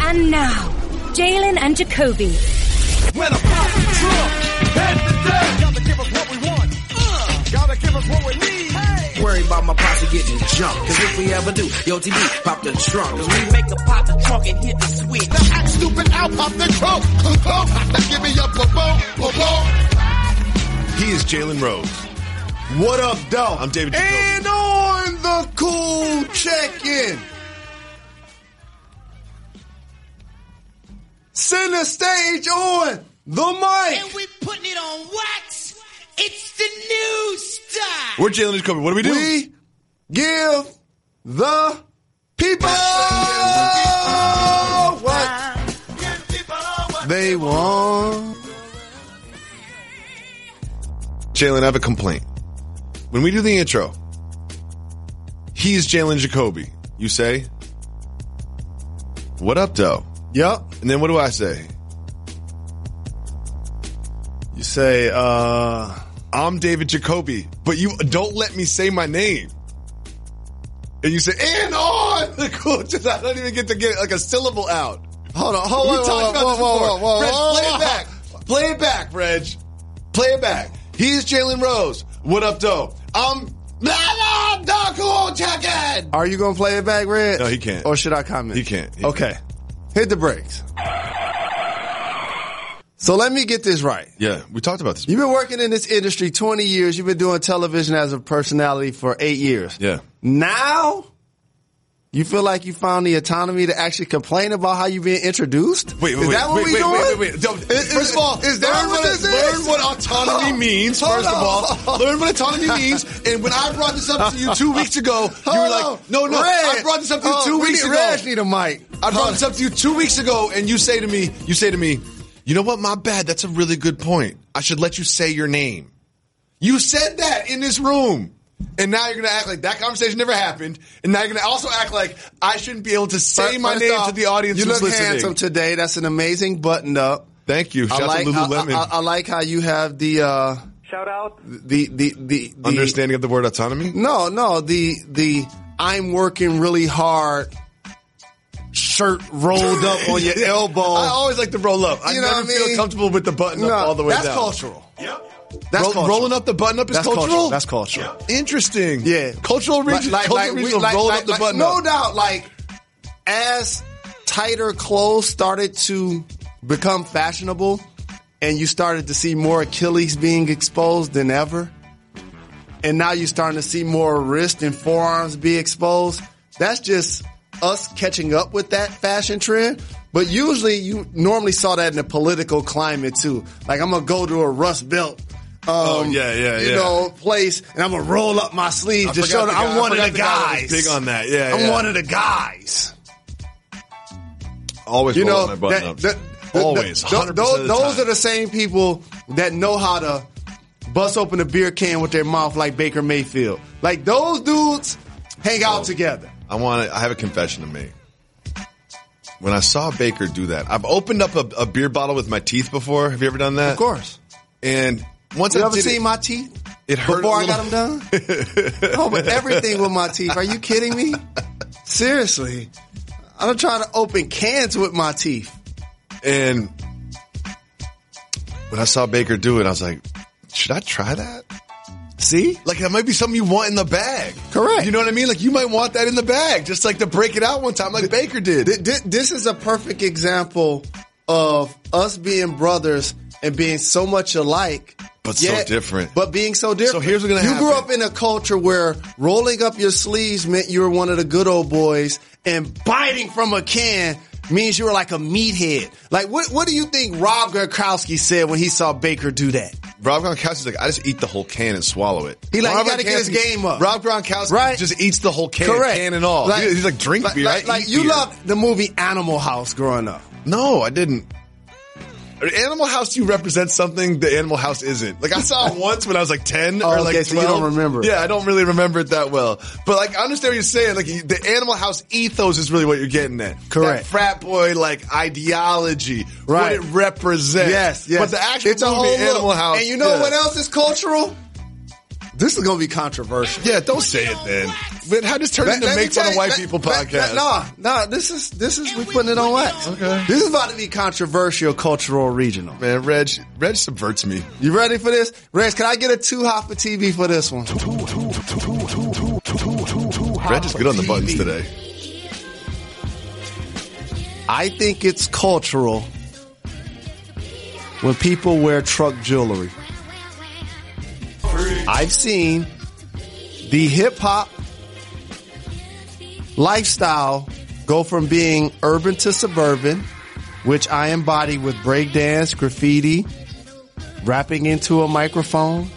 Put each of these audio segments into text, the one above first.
And now, Jalen and Jacoby. When I pop the trunk, head to death. Gotta give us what we want. Gotta give us what we need. Hey. Worry about my posse getting jumped. Cause if we ever do, yo, TB, pop the trunk. Cause we make a pop the trunk and hit the switch. Now act stupid, I'll pop the trunk. Give me a boom. He is Jalen Rose. What up, though? I'm David Jacoby. And on the cool check-in. Center stage on the mic. And we putting it on wax. It's the new style. We're Jalen and Jacoby. What do we do? We give the people what they want. Jalen, I have a complaint. When we do the intro, he's Jalen Jacoby. You say, what up, though? Yep. And then what do I say? You say, I'm David Jacoby, but you don't let me say my name. And you say, and on! Cool. Just, I don't even get to get like a syllable out. Hold on. We talked about this before. Reg, play it back. Play it back, Reg. Play it back. He's Jalen Rose. What up, though? I'm the cool check-in. Are you going to play it back, Reg? No, he can't. Or should I comment? He can't. Okay. Hit the brakes. So let me get this right. Yeah, we talked about this. You've been working in this industry 20 years. You've been doing television as a personality for 8 years. Yeah. Now, you feel like you found the autonomy to actually complain about how you're being introduced? Wait. Is that what we doing? Wait. First of all, is that what this is? Learn what autonomy means, first of all. Learn what autonomy means. And when I brought this up to you 2 weeks ago, you were like, no. Red. I brought this up to you 2 weeks ago. Reg need a mic. I brought this up to you 2 weeks ago, and you say to me, you know what, my bad, that's a really good point. I should let you say your name. You said that in this room. And now you're going to act like that conversation never happened. And now you're going to also act like I shouldn't be able to say my name to the audience who's listening. You look handsome today. That's an amazing button up. Thank you. Shout out to Lululemon. I like how you have the shout out. The understanding of the word autonomy? No, the I'm working really hard shirt rolled up on your elbow. I always like to roll up. I never feel comfortable with the button up all the way down. That's cultural. Yep. That's cultural. Rolling up the button up is cultural? That's cultural. Yep. Interesting. Yeah. Cultural region. Rolling up the button no up. doubt, like, as tighter clothes started to become fashionable and you started to see more Achilles being exposed than ever, and now you're starting to see more wrist and forearms be exposed, that's just us catching up with that fashion trend. But usually you normally saw that in the political climate too. Like, I'm going to go to a Rust Belt place, and I'm going to roll up my sleeves to show that I'm one of the guys. Big on that, yeah. I'm one of the guys. Always roll my button ups. Always, 100% of the time. Those are the same people that know how to bust open a beer can with their mouth like Baker Mayfield. Like, those dudes hang out together. I have a confession to make. When I saw Baker do that, I've opened up a beer bottle with my teeth before. Have you ever done that? Of course. And once you I ever did seen my teeth? It hurt before I got them done. Oh, but everything with my teeth. Are you kidding me? Seriously, I'm trying to open cans with my teeth. And when I saw Baker do it, I was like, should I try that? See? Like, that might be something you want in the bag. Correct. You know what I mean? Like, you might want that in the bag, just like to break it out one time like Baker did. This is a perfect example of us being brothers and being so much alike. But so different. But being so different. So here's what's going to happen. You grew up in a culture where rolling up your sleeves meant you were one of the good old boys, and biting from a can means you were like a meathead. Like, what do you think Rob Gronkowski said when he saw Baker do that? Rob Gronkowski's like, I just eat the whole can and swallow it. He got to get his game up. Rob Gronkowski just eats the whole can, can and all. Like, he's like, drink beer. Like you loved the movie Animal House growing up. No, I didn't. Animal House, you represent something the Animal House isn't. Like, I saw it once when I was like 10 or like 12. So you don't remember it. Yeah, I don't really remember it that well. But like, I understand what you're saying. Like, the Animal House ethos is really what you're getting at. Correct. That frat boy, like, ideology. Right. What it represents. Yes. But the actual movie, Animal House. And you know what else is cultural? This is going to be controversial. Yeah, don't say it then. But how does turn into Make Fun of White People podcast? No, this is we putting it on wax. Okay. This is about to be controversial, cultural, regional. Man, Reg subverts me. You ready for this? Reg, can I get a 2 hop for TV for this one? Reg is good on the buttons today. I think it's cultural when people wear truck jewelry. I've seen the hip-hop lifestyle go from being urban to suburban, which I embody with breakdance, graffiti, rapping into a microphone,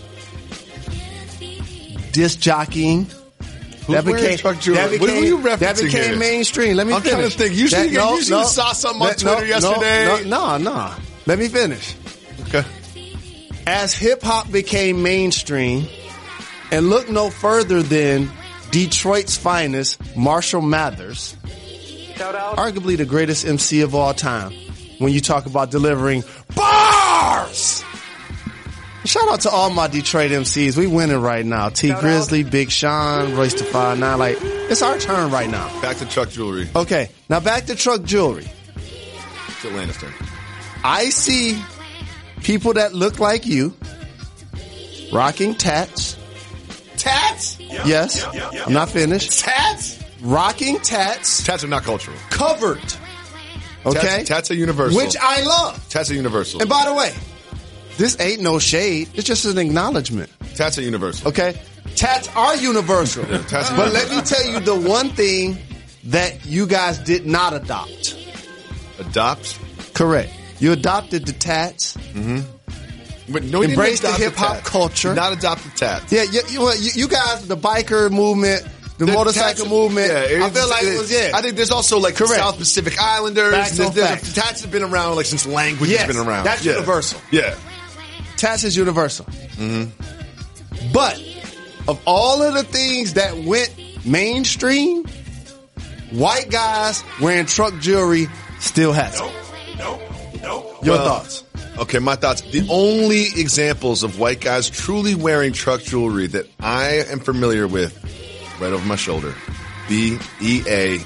disc jockeying. Who's wearing truck jewelry? What are you referencing That became here? mainstream. Let me finish. I'm trying to think. You saw something on Twitter yesterday. No. Let me finish. Okay. As hip-hop became mainstream, and look no further than Detroit's finest, Marshall Mathers, arguably the greatest MC of all time, when you talk about delivering bars. Shout out to all my Detroit MCs. We winning right now. T Grizzly, Big Sean, Royce da 5'9". Like, it's our turn right now. Back to truck jewelry. Okay, now back to truck jewelry. It's Atlanta's turn. I see people that look like you rocking tats. Tats? Yes. I'm not finished. Tats? Rocking tats. Tats are not cultural. Covered. Okay? Tats are universal. Which I love. Tats are universal. And by the way, this ain't no shade. It's just an acknowledgement. Tats are universal. Okay? Tats are universal. Tats are but universal. let me tell you the one thing that you guys did not adopt. Adopt? Correct. You adopted the tats. Mm-hmm. But no, embrace the hip-hop culture. Did not adopt the tats. Yeah, you guys, the biker movement, the motorcycle movement, I feel like it was, I think there's also like Correct. South Pacific Islanders. Facts on facts. Tats have been around like since language has been around. That's universal. Yeah. Tats is universal. Mm-hmm. But of all of the things that went mainstream, white guys wearing truck jewelry still has it. Your thoughts? Okay, my thoughts. The only examples of white guys truly wearing truck jewelry that I am familiar with, right over my shoulder, BEASTIE.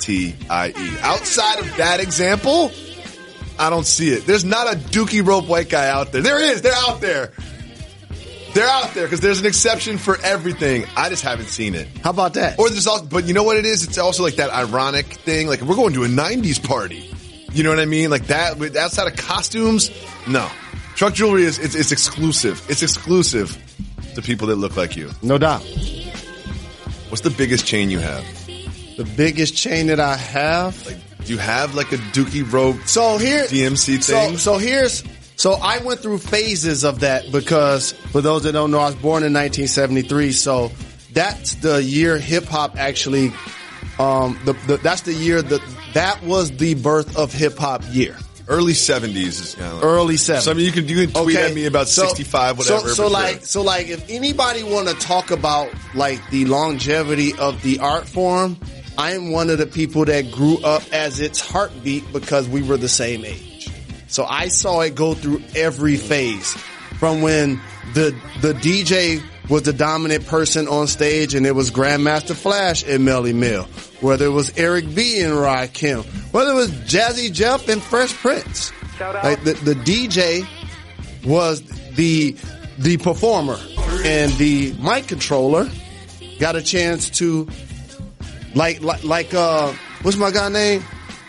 Outside of that example, I don't see it. There's not a Dookie Rope white guy out there. There is. They're out there. They're out there because there's an exception for everything. I just haven't seen it. How about that? Or there's also, but you know what it is? It's also like that ironic thing. Like we're going to a 90s party. You know what I mean? Like that, outside of costumes, no. Truck jewelry is, it's exclusive. It's exclusive to people that look like you. No doubt. What's the biggest chain you have? The biggest chain that I have? Like, do you have like a Dookie Rope DMC thing? So I went through phases of that because for those that don't know, I was born in 1973. So that's the year hip hop actually, that's the year that was the birth of hip hop year. Early 70s is kind of like, early 70s. So I mean, you can tweet at me about 65, whatever. So like, if anybody want to talk about like the longevity of the art form, I am one of the people that grew up as its heartbeat because we were the same age. So I saw it go through every phase from when the DJ was the dominant person on stage and it was Grandmaster Flash and Melly Mill, whether it was Eric B and Rakim, whether it was Jazzy Jeff and Fresh Prince. Like the DJ was the performer and the mic controller got a chance to like what's my guy name?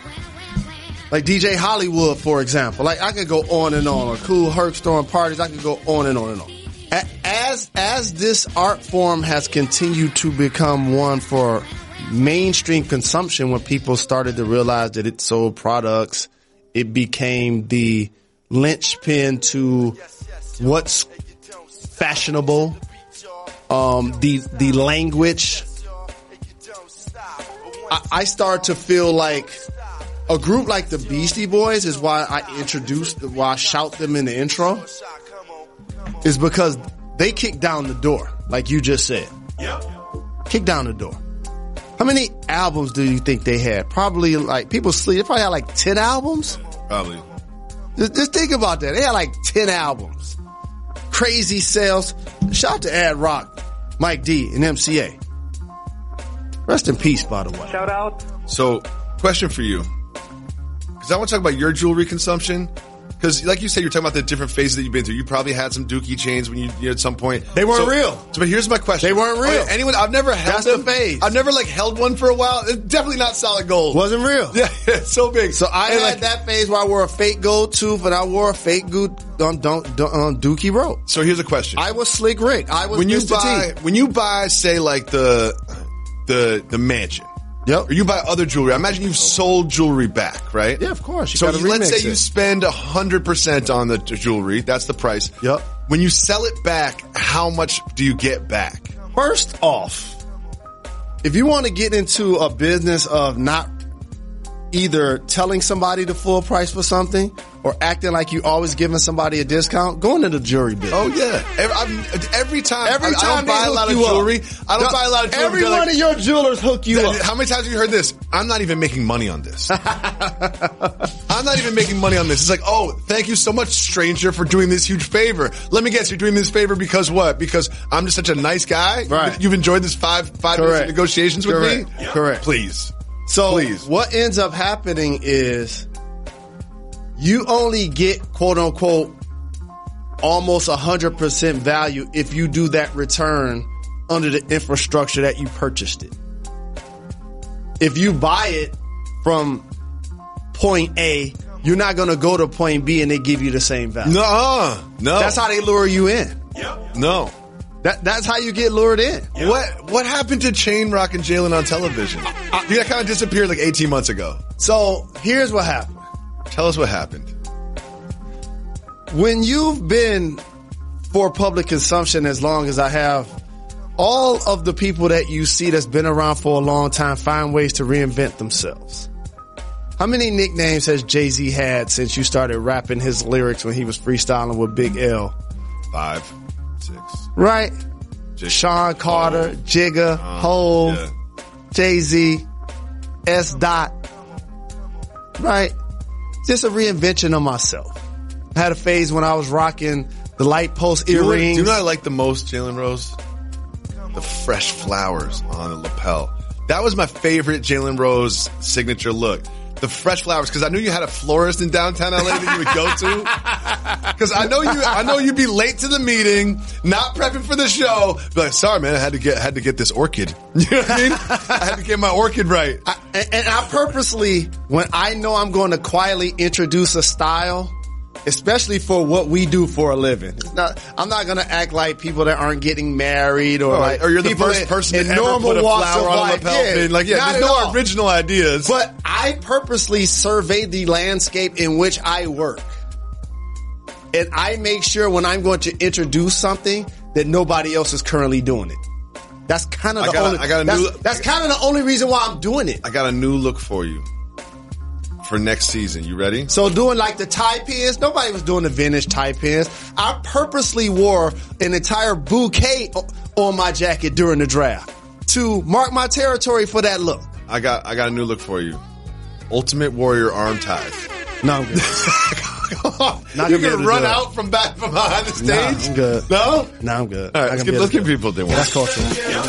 Like DJ Hollywood, for example. Like I could go on and on. Or Cool Herc throwing parties. I could go on and on and on. As this art form has continued to become one for mainstream consumption, when people started to realize that it sold products, it became the linchpin to what's fashionable, the language. I start to feel like a group like the Beastie Boys is why I shout them in the intro, is because they kick down the door, like you just said. Kick down the door. How many albums do you think they had? Probably like people sleep. They probably had like 10 albums. Probably. Just think about that. They had like 10 albums. crazy sales. Shout out to Ad Rock, Mike D, and MCA. Rest in peace, by the way. Shout out. So, question for you. Because I want to talk about your jewelry consumption. Because, like you said, you're talking about the different phases that you've been through. You probably had some Dookie chains when you at some point. They weren't real. So, but here's my question. They weren't real. Okay, anyone? I've never held That's them. the phase. I've never held one for a while. It's definitely not solid gold. Wasn't real. Yeah, it's so big. So I had that phase where I wore a fake gold tooth and I wore a fake Dookie rope. So here's a question. I was Slick Rick. I was when you Mr. T. when you buy, say, like the mansion. Yep. Or you buy other jewelry. I imagine you've sold jewelry back, right? Yeah, of course. So let's say you spend 100% on the jewelry. That's the price. Yep. When you sell it back, how much do you get back? First off, if you want to get into a business of not either telling somebody the full price for something or acting like you always giving somebody a discount, go into the jewelry business. Oh yeah. Every time I don't buy a lot of they hook you up. jewelry. I don't buy a lot of jewelry. Every one of your jewelers hook you up. How many times have you heard this? I'm not even making money on this. I'm not even making money on this. It's like, oh, thank you so much, stranger, for doing this huge favor. Let me guess, you're doing this favor because what? Because I'm just such a nice guy? Right. You've enjoyed this five minutes of negotiations with me? Correct. Please. So Please. What ends up happening is you only get, quote unquote, almost 100% value if you do that return under the infrastructure that you purchased it. If you buy it from point A, you're not going to go to point B and they give you the same value. No. That's how they lure you in. No. That's how you get lured in. What happened to Chain Rock and Jalen on television? That kind of disappeared like 18 months ago. So here's what happened. Tell us what happened. When you've been for public consumption as long as I have, all of the people that you see that's been around for a long time find ways to reinvent themselves. How many nicknames has Jay-Z had since you started rapping his lyrics when he was freestyling with Big L? 5, 6. Right? Sean Carter, Jigga, Hov, Jay-Z, S. Dot. Right? Just a reinvention of myself. I had a phase when I was rocking the light post earrings. Do you know what I like the most, Jalen Rose? The fresh flowers on the lapel. That was my favorite Jalen Rose signature look. The fresh flowers, because I knew you had a florist in downtown LA that you would go to. Because I know you'd be late to the meeting, not prepping for the show. Be like, sorry, man, I had to get this orchid. You know what I mean? I had to get my orchid right. And I purposely, when I know I'm going to quietly introduce a style, especially for what we do for a living. I'm not going to act like people that aren't getting married or you're the first person to ever put a flower on a lapel pin. There's no original ideas. But I purposely survey the landscape in which I work. And I make sure when I'm going to introduce something that nobody else is currently doing it. That's kind of that's kind of the only reason why I'm doing it. I got a new look for you. For next season. You ready? So doing like the tie pins, nobody was doing the vintage tie pins. I purposely wore an entire bouquet on my jacket during the draft to mark my territory for that look. I got a new look for you. Ultimate Warrior arm ties. No, I'm good. You can run out from behind the stage? Nah, I'm good. No? No, I'm good. All right, let's give people what they want. That's cultural.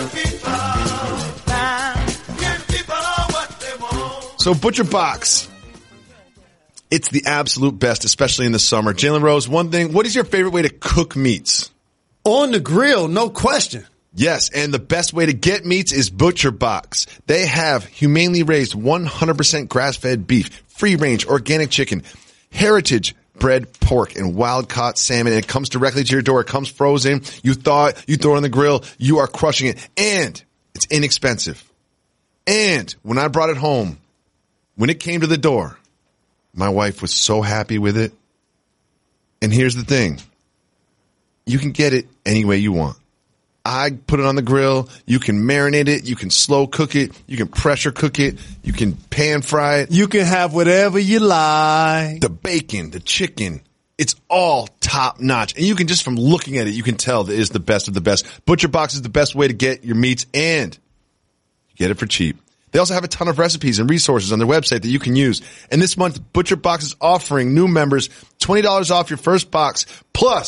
So Butcher Box. It's the absolute best, especially in the summer. Jalen Rose, one thing, what is your favorite way to cook meats? On the grill, no question. Yes, and the best way to get meats is Butcher Box. They have humanely raised 100% grass-fed beef, free-range organic chicken, heritage bred pork, and wild-caught salmon. And it comes directly to your door. It comes frozen. You thaw it, you throw it on the grill, you are crushing it. And it's inexpensive. And when I brought it home, when it came to the door, my wife was so happy with it. And here's the thing. You can get it any way you want. I put it on the grill. You can marinate it. You can slow cook it. You can pressure cook it. You can pan fry it. You can have whatever you like. The bacon, the chicken, it's all top notch. And you can just from looking at it, you can tell that it is the best of the best. Butcher Box is the best way to get your meats and you get it for cheap. They also have a ton of recipes and resources on their website that you can use. And this month, Butcher Box is offering new members $20 off your first box plus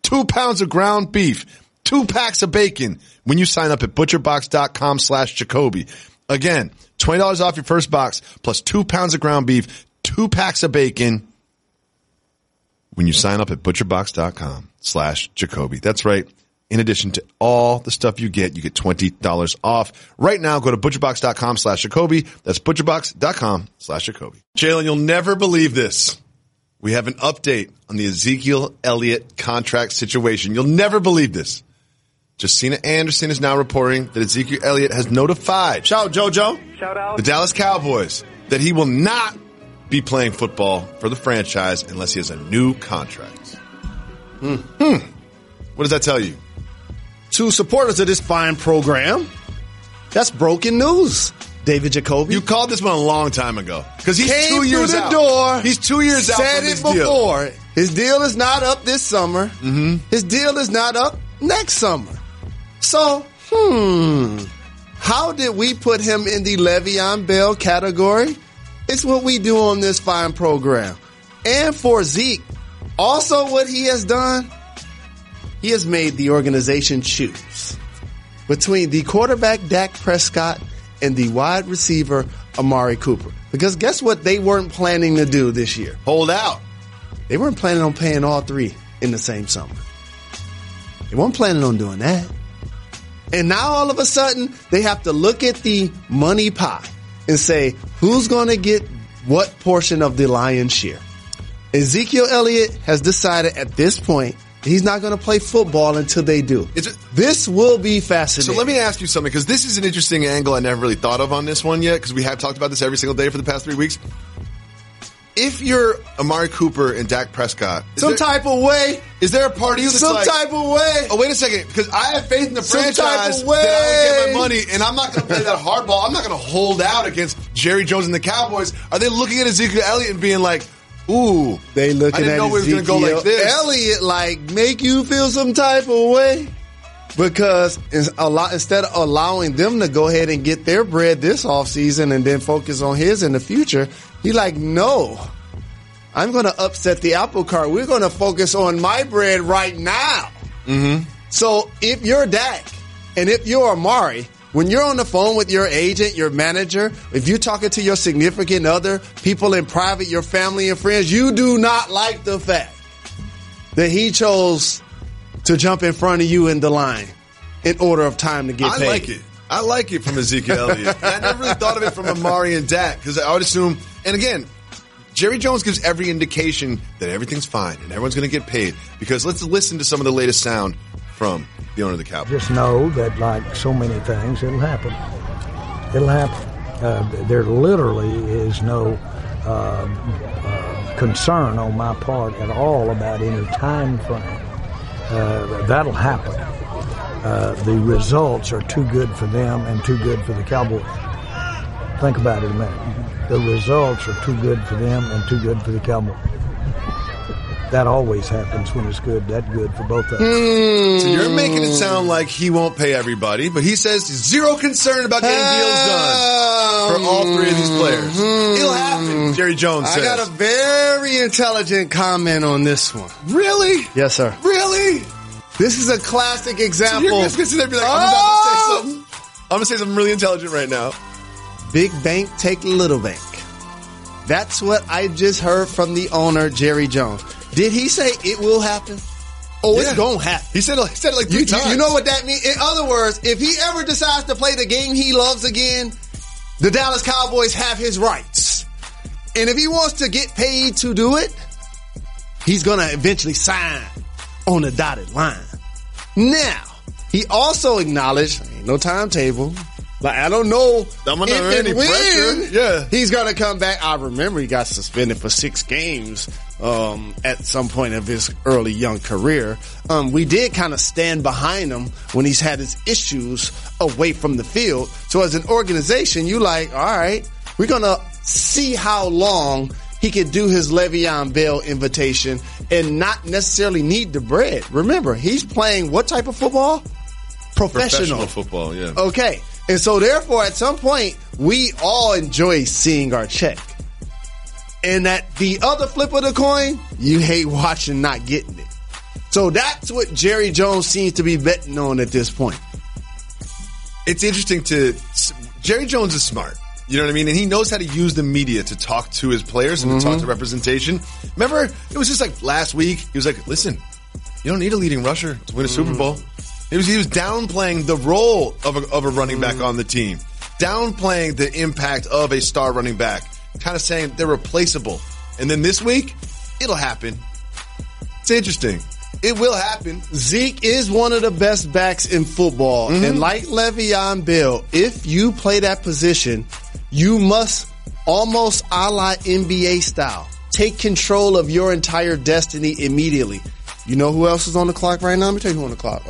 2 pounds of ground beef, 2 packs of bacon when you sign up at butcherbox.com/Jacoby. Again, $20 off your first box plus 2 pounds of ground beef, 2 packs of bacon when you sign up at butcherbox.com/Jacoby. That's right. In addition to all the stuff you get $20 off. Right now, go to butcherbox.com/Jacoby. That's butcherbox.com/Jacoby. Jalen, you'll never believe this. We have an update on the Ezekiel Elliott contract situation. You'll never believe this. Justina Anderson is now reporting that Ezekiel Elliott has notified Shout out, JoJo. the Dallas Cowboys that he will not be playing football for the franchise unless he has a new contract. What does that tell you? To supporters of this fine program, that's broken news, David Jacoby. You called this one a long time ago because he's Came 2 years through the out. door. He's 2 years out Said from it his deal. before. His deal is not up this summer. His deal is not up next summer. So, how did we put him in the Le'Veon Bell category? It's what we do on this fine program. And for Zeke, also what he has done, he has made the organization choose between the quarterback Dak Prescott and the wide receiver Amari Cooper. Because guess what they weren't planning to do this year? Hold out. They weren't planning on paying all three in the same summer. They weren't planning on doing that. And now all of a sudden, they have to look at the money pie and say, who's going to get what portion of the lion's share? Ezekiel Elliott has decided at this point he's not going to play football until they do. This will be fascinating. So let me ask you something, because this is an interesting angle I never really thought of on this one yet, because we have talked about this every single day for the past 3 weeks. If you're Amari Cooper and Dak Prescott, type of way, is there a part of you that's like, type of way? oh, wait a second, because I have faith in the Some type franchise of that I would get way. my money, and I'm not going to play that hardball. I'm not going to hold out against Jerry Jones and the Cowboys. Are they looking at Ezekiel Elliott and being like, ooh, They looking I didn't at know we was Ezekiel going to go like this. Elliott like make you feel some type of way because instead of allowing them to go ahead and get their bread this offseason and then focus on his in the future, he like, no, I'm going to upset the apple cart. We're going to focus on my bread right now. So if you're Dak and if you're Amari, when you're on the phone with your agent, your manager, if you're talking to your significant other, people in private, your family and friends, you do not like the fact that he chose to jump in front of you in the line in order of time to get paid. I like it. I like it from Ezekiel Elliott. I never really thought of it from Amari and Dak, because I would assume, and again, Jerry Jones gives every indication that everything's fine and everyone's going to get paid, because let's listen to some of the latest sound from the owner of the Cowboys. Just know that, like so many things, it'll happen. It'll happen. There literally is no concern on my part at all about any time frame. That'll happen. The results are too good for them and too good for the Cowboys. Think about it a minute. The results are too good for them and too good for the Cowboys. That always happens when it's good. That good for both of us. So you're making it sound like he won't pay everybody, but he says zero concern about getting deals done for all three of these players. It'll happen, Jerry Jones says. I got a very intelligent comment on this one. Really? Yes, sir. Really? This is a classic example. You're just going to sit there and be like, I'm about to say something. I'm going to say something really intelligent right now. Big bank take little bank. That's what I just heard from the owner, Jerry Jones. Did he say it will happen? Oh, Yeah. it's going to happen. He said it like 3 times. You know what that means? In other words, if he ever decides to play the game he loves again, the Dallas Cowboys have his rights. And if he wants to get paid to do it, he's going to eventually sign on the dotted line. Now, he also acknowledged, ain't no timetable. Like, I don't know I'm under if any and when pressure. Yeah. he's going to come back. I remember he got suspended for 6 games at some point of his early young career. We did kind of stand behind him when he's had his issues away from the field. So as an organization, you like, all right, we're going to see how long he could do his Le'Veon Bell invitation and not necessarily need the bread. Remember, he's playing what type of football? Professional football, yeah. Okay. And so therefore, at some point, we all enjoy seeing our check. And at the other flip of the coin, you hate watching not getting it. So that's what Jerry Jones seems to be betting on at this point. It's interesting Jerry Jones is smart. You know what I mean? And he knows how to use the media to talk to his players and to talk to representation. Remember, it was just like last week, he was like, listen, you don't need a leading rusher to win a Super Bowl. He was downplaying the role of a running back on the team, downplaying the impact of a star running back, kind of saying they're replaceable. And then this week, it'll happen. It's interesting. It will happen. Zeke is one of the best backs in football. And like Le'Veon Bell, if you play that position, you must, almost a la NBA style, take control of your entire destiny immediately. You know who else is on the clock right now? Let me tell you who's on the clock.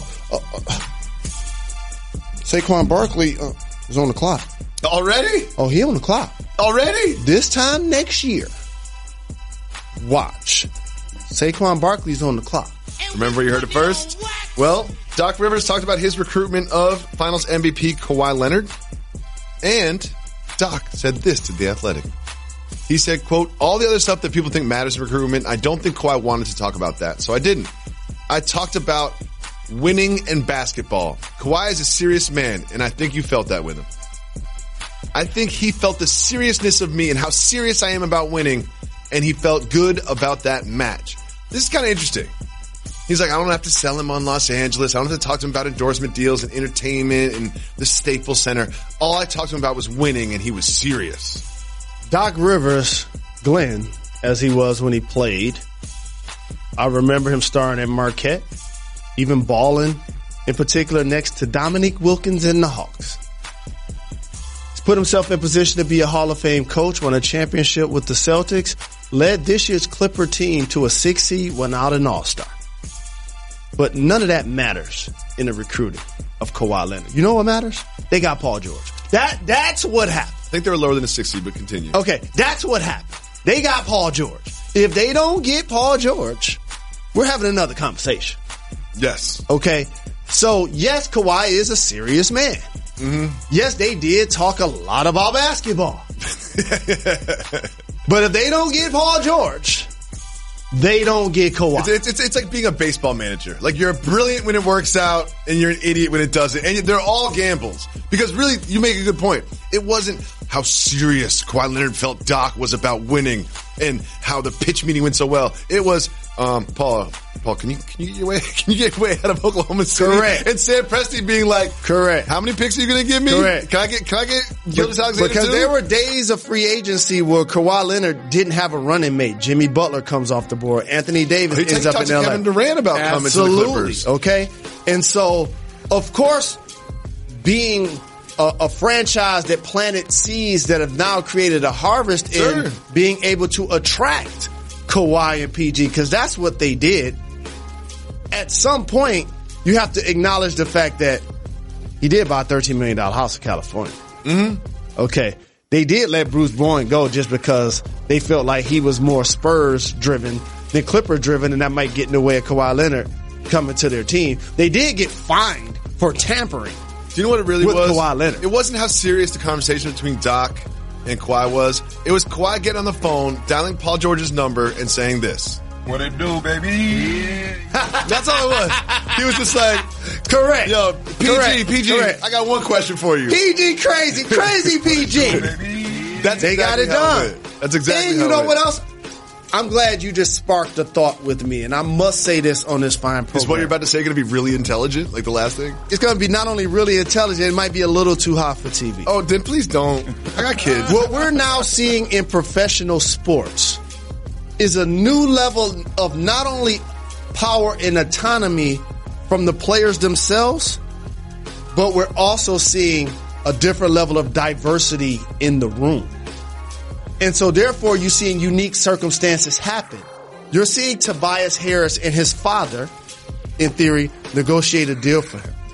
Saquon Barkley is on the clock. Already? Oh, he on the clock. Already? This time next year, watch. Saquon Barkley's on the clock. Remember where you heard it first? Well, Doc Rivers talked about his recruitment of Finals MVP Kawhi Leonard. And Doc said this to The Athletic. He said, quote, all the other stuff that people think matters in recruitment, I don't think Kawhi wanted to talk about that. So I didn't. I talked about winning and basketball. Kawhi is a serious man, and I think you felt that with him. I think he felt the seriousness of me and how serious I am about winning, and he felt good about that match. This is kind of interesting. He's like, I don't have to sell him on Los Angeles. I don't have to talk to him about endorsement deals and entertainment and the Staples Center. All I talked to him about was winning, and he was serious. Doc Rivers, Glenn, as he was when he played, I remember him starring at Marquette, even balling, in particular next to Dominique Wilkins and the Hawks. He's put himself in position to be a Hall of Fame coach, won a championship with the Celtics, led this year's Clipper team to a 6 seed, went out an All-Star. But none of that matters in the recruiting of Kawhi Leonard. You know what matters? They got Paul George. That's what happened. I think they were lower than a 6 seed, but continue. Okay, that's what happened. They got Paul George. If they don't get Paul George, we're having another conversation. Yes. Okay, so yes, Kawhi is a serious man. Yes, they did talk a lot about basketball. But if they don't get Paul George, they don't get Kawhi. It's like being a baseball manager. Like, you're brilliant when it works out, and you're an idiot when it doesn't. And they're all gambles. Because really, you make a good point. It wasn't how serious Kawhi Leonard felt Doc was about winning and how the pitch meeting went so well. It was, Paul, can you get way out of Oklahoma City? Correct. And Sam Presti being like, correct. How many picks are you going to give me? Correct. Can I get Gilgeous Alexander Because too? there were days of free agency where Kawhi Leonard didn't have a running mate. Jimmy Butler comes off the board. Anthony Davis ends up in LA. Kevin Durant about coming to the Clippers. Okay. And so, of course, being a franchise that planted seeds that have now created a harvest in being able to attract Kawhi and PG, because that's what they did. At some point, you have to acknowledge the fact that he did buy a $13 million house in California. Okay. They did let Bruce Bowen go just because they felt like he was more Spurs driven than Clipper driven, and that might get in the way of Kawhi Leonard coming to their team. They did get fined for tampering. Do you know what it really with was? Kawhi Leonard. It wasn't how serious the conversation between Doc and Kawhi was. It was Kawhi getting on the phone, dialing Paul George's number, and saying this. What it do, baby? That's all it was. He was just like, correct. Yo, PG, correct. I got one question for you. PG crazy PG. They got it done. That's exactly and you know what else? I'm glad you just sparked a thought with me, and I must say this on this fine program. Is what you're about to say going to be really intelligent, like the last thing? It's going to be not only really intelligent, it might be a little too hot for TV. Oh, then please don't. I got kids. What we're now seeing in professional sports is a new level of not only power and autonomy from the players themselves, but we're also seeing a different level of diversity in the room. And so therefore you're seeing unique circumstances happen. You're seeing Tobias Harris and his father, in theory, negotiate a deal for him.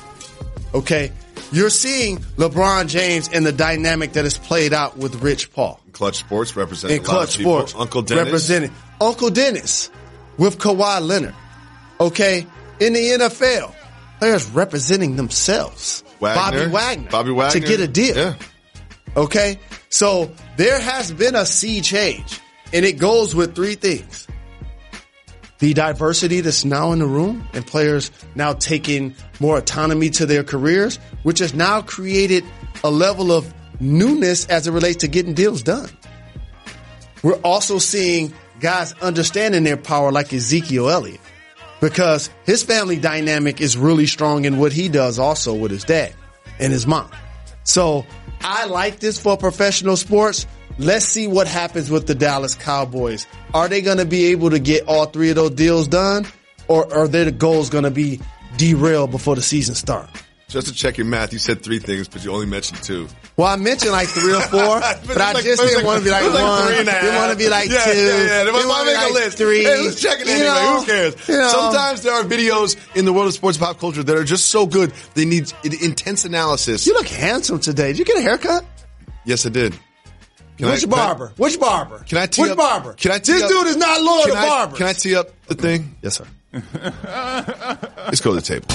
Okay? You're seeing LeBron James and the dynamic that is played out with Rich Paul. Clutch Sports representing And Clutch Sports. Uncle Dennis. Representing Uncle Dennis with Kawhi Leonard. Okay? In the NFL, players representing themselves. Bobby Wagner. To get a deal. Yeah. Okay? So there has been a sea change, and it goes with three things. the diversity that's now in the room and players now taking more autonomy to their careers, which has now created a level of newness as it relates to getting deals done. We're also seeing guys understanding their power like Ezekiel Elliott, because his family dynamic is really strong in what he does also with his dad and his mom. So I like this for professional sports. Let's see what happens with the Dallas Cowboys. Are they going to be able to get all three of those deals done, or are their goals going to be derailed before the season starts? Just to check your math, you said 3 things, but you only mentioned 2. Well, I mentioned like 3 or 4, but I just didn't want to be like 1. Didn't want to be like 2. If I make a list, 3. Hey, let's check it anyway. Who cares? Sometimes there are videos in the world of sports and pop culture that are just so good they need intense analysis. You look handsome today. Did you get a haircut? Yes, I did. Which barber? Which barber? Can I tee Which up? barber? Can I tee this up? dude is not loyal to barbers. Can I tee up the thing? Yes, sir. Let's go to the table.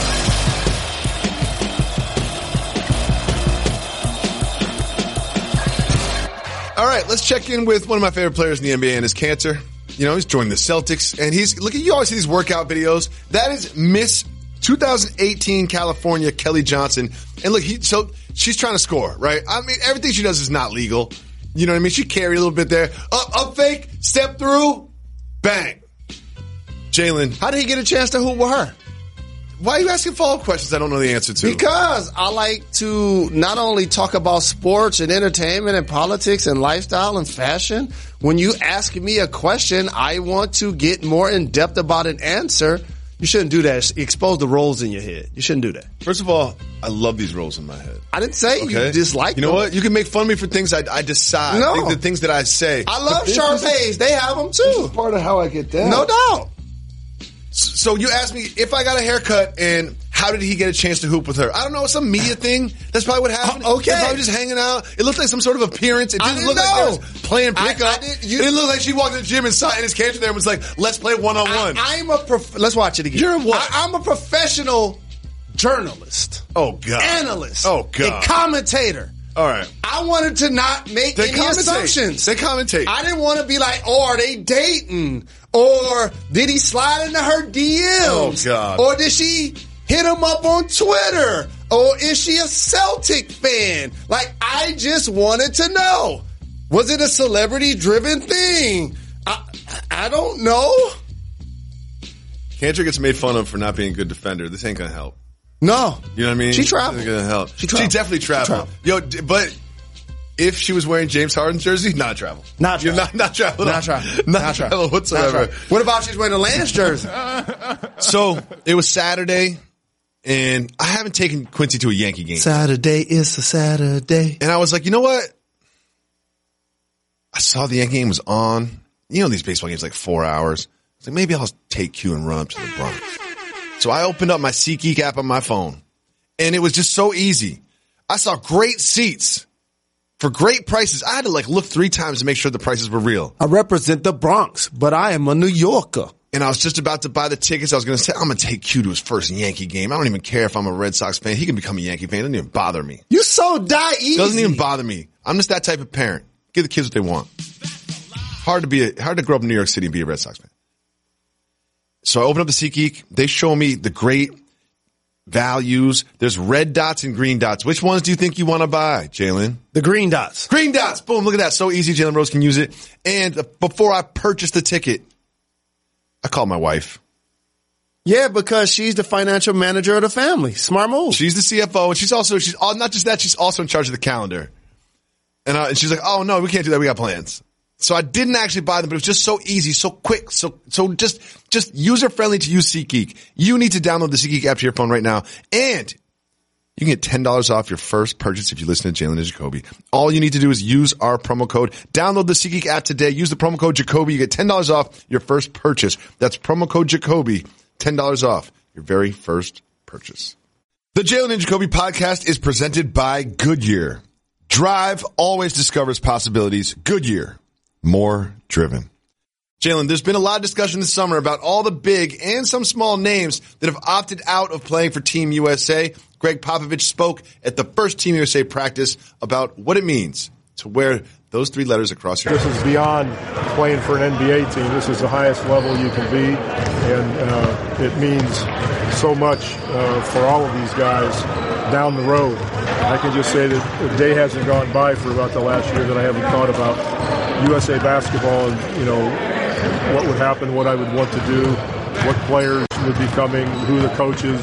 All right, let's check in with one of my favorite players in the NBA, and his Cantor. You know, he's joined the Celtics, and look at you always see these workout videos. That is Miss 2018 California, Kelly Johnson. And look, she's trying to score, right? I mean, everything she does is not legal. You know what I mean? She carried a little bit there. Up fake, step through, bang. Jalen. How did he get a chance to hoop with her? Why are you asking follow-up questions I don't know the answer to? Because I like to not only talk about sports and entertainment and politics and lifestyle and fashion. When you ask me a question, I want to get more in-depth about an answer. You shouldn't do that. Expose the rolls in your head. You shouldn't do that. First of all, I love these rolls in my head. I didn't say you dislike them. You know what? You can make fun of me for things I decide. No. The things that I say. I love Sharpays. They have them too. This is part of how I get down. No doubt. So you asked me if I got a haircut and how did he get a chance to hoop with her? I don't know. Some media thing. That's probably what happened. Okay. They're probably just hanging out. It looked like some sort of appearance. It didn't look like they was playing pickup. It didn't look like she walked in the gym and saw in his Cantor there and was like, let's play one-on-one. Let's watch it again. You're what? I'm a professional journalist. Oh, God. Analyst. Oh, God. And commentator. All right. I wanted to not make any assumptions. They commentate. I didn't want to be like, are they dating? Or did he slide into her DMs? Oh, God. Or did she hit him up on Twitter? Or is she a Celtic fan? Like, I just wanted to know. Was it a celebrity-driven thing? I don't know. Cantor gets made fun of for not being a good defender. This ain't going to help. No. You know what I mean? She traveled. This ain't going to help. She definitely traveled. Yo, but if she was wearing James Harden's jersey, not travel. Not travel. Not travel. Not travel. Not travel whatsoever. Not travel. What about she's wearing a Lance jersey? So, it was Saturday, and I haven't taken Quincy to a Yankee game. Saturday is a Saturday. And I was like, you know what? I saw the Yankee game was on. You know these baseball games like 4 hours. I was like, maybe I'll take Q and run up to the Bronx. So I opened up my SeatGeek app on my phone, and it was just so easy. I saw great seats for great prices. I had to look 3 times to make sure the prices were real. I represent the Bronx, but I am a New Yorker. And I was just about to buy the tickets. I was going to say, I'm going to take Q to his first Yankee game. I don't even care if I'm a Red Sox fan. He can become a Yankee fan. It doesn't even bother me. You so die easy. Doesn't even bother me. I'm just that type of parent. Give the kids what they want. Hard to grow up in New York City and be a Red Sox fan. So I open up the SeatGeek. They show me the great values. There's red dots and green dots. Which ones do you think you want to buy, Jalen? The green dots. Green dots. Boom. Look at that. So easy. Jalen Rose can use it. And before I purchased the ticket, I called my wife. Yeah, because she's the financial manager of the family. Smart move. She's the CFO, and she's not just that, she's also in charge of the calendar. And she's like, oh, no, we can't do that. We got plans. So I didn't actually buy them, but it was just so easy, so quick, so just user-friendly to use SeatGeek. You need to download the SeatGeek app to your phone right now, and you can get $10 off your first purchase if you listen to Jalen and Jacoby. All you need to do is use our promo code. Download the SeatGeek app today. Use the promo code Jacoby. You get $10 off your first purchase. That's promo code Jacoby. $10 off your very first purchase. The Jalen and Jacoby podcast is presented by Goodyear. Drive always discovers possibilities. Goodyear. More driven. Jalen, there's been a lot of discussion this summer about all the big and some small names that have opted out of playing for Team USA. Greg Popovich spoke at the first Team USA practice about what it means to wear Those 3 letters across your This is beyond playing for an NBA team. This is the highest level you can be, and it means so much for all of these guys down the road. I can just say that a day hasn't gone by for about the last year that I haven't thought about USA basketball and, what would happen, what I would want to do, what players would be coming, who the coaches.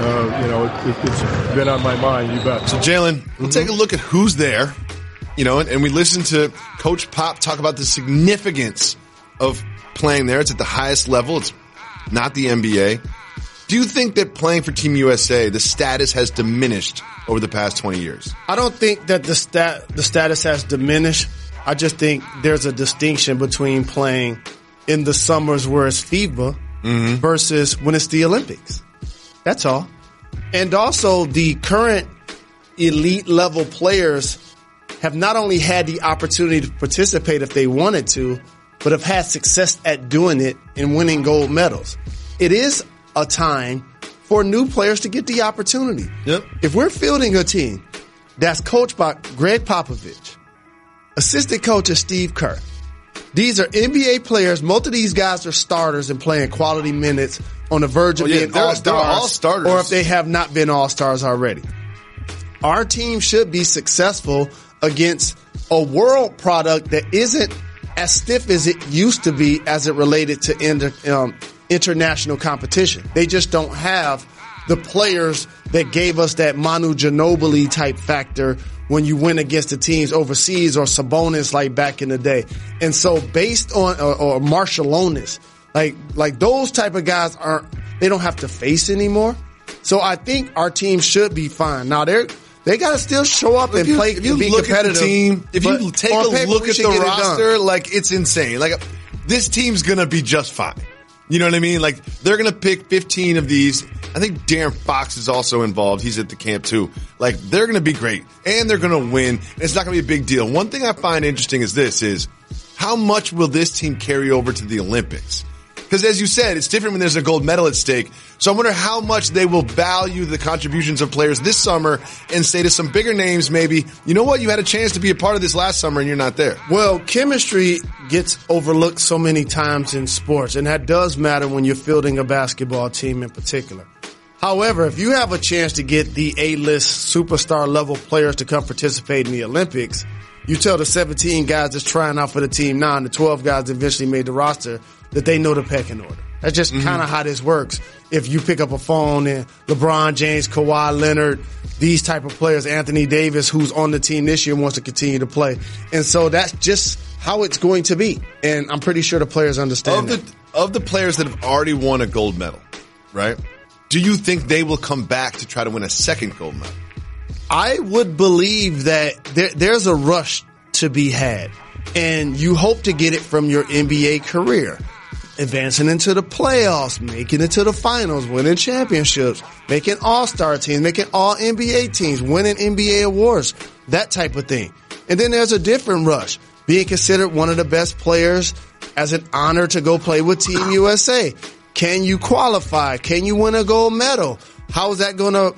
It's been on my mind, you bet. So, Jalen, we'll take a look at who's there, and we listened to Coach Pop talk about the significance of playing there. It's at the highest level. It's not the NBA. Do you think that playing for Team USA, the status has diminished over the past 20 years? I don't think that the status has diminished. I just think there's a distinction between playing in the summers where it's FIBA versus when it's the Olympics. That's all. And also, the current elite level players have not only had the opportunity to participate if they wanted to, but have had success at doing it and winning gold medals. It is a time for new players to get the opportunity. Yep. If we're fielding a team that's coached by Greg Popovich, assistant coach is Steve Kerr. These are NBA players. Most of these guys are starters and playing quality minutes on the verge of being all-stars. They're all-starters. Or if they have not been all-stars already. Our team should be successful against a world product that isn't as stiff as it used to be as it related to international competition. They just don't have the players that gave us that Manu Ginobili type factor when you win against the teams overseas, or Sabonis like back in the day. And so based on, or Marshallonis, like those type of guys they don't have to face anymore. So I think our team should be fine. Now they got to still show up and play and be competitive. At the team, if you take a look at the roster, it's insane. This team's going to be just fine. You know what I mean? They're going to pick 15 of these. I think De'Aaron Fox is also involved. He's at the camp too. They're going to be great, and they're going to win. And it's not going to be a big deal. One thing I find interesting is how much will this team carry over to the Olympics? Because as you said, it's different when there's a gold medal at stake. So I wonder how much they will value the contributions of players this summer and say to some bigger names maybe, you know what, you had a chance to be a part of this last summer and you're not there. Well, chemistry gets overlooked so many times in sports, and that does matter when you're fielding a basketball team in particular. However, if you have a chance to get the A-list superstar level players to come participate in the Olympics, you tell the 17 guys that's trying out for the team now and the 12 guys that eventually made the roster that they know the pecking order. That's just kind of how this works. If you pick up a phone and LeBron James, Kawhi Leonard, these type of players, Anthony Davis, who's on the team this year, wants to continue to play. And so that's just how it's going to be. And I'm pretty sure the players understand that. Of the players that have already won a gold medal, right? Do you think they will come back to try to win a second gold medal? I would believe that there's a rush to be had, and you hope to get it from your NBA career. Advancing into the playoffs, making it to the finals, winning championships, making all-star teams, making all-NBA teams, winning NBA awards, that type of thing. And then there's a different rush, being considered one of the best players as an honor to go play with Team USA. Can you qualify? Can you win a gold medal? How is that going to,